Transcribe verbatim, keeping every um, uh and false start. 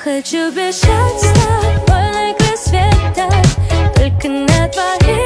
хочу бежать с тобой на край света, только на твоей